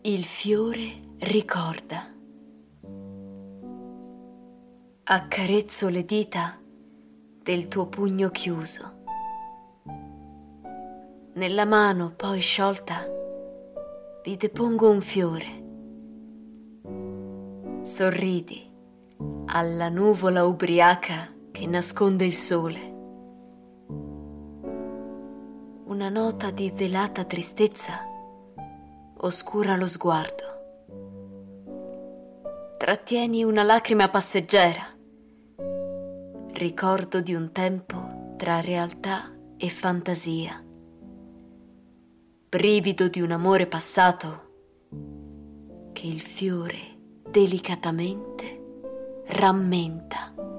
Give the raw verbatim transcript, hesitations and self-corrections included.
Il fiore ricorda. Accarezzo le dita del tuo pugno chiuso. Nella mano poi sciolta vi depongo un fiore. Sorridi alla nuvola ubriaca che nasconde il sole. Una nota di velata tristezza oscura lo sguardo. Trattieni una lacrima passeggera, ricordo di un tempo tra realtà e fantasia, brivido di un amore passato che il fiore delicatamente rammenta.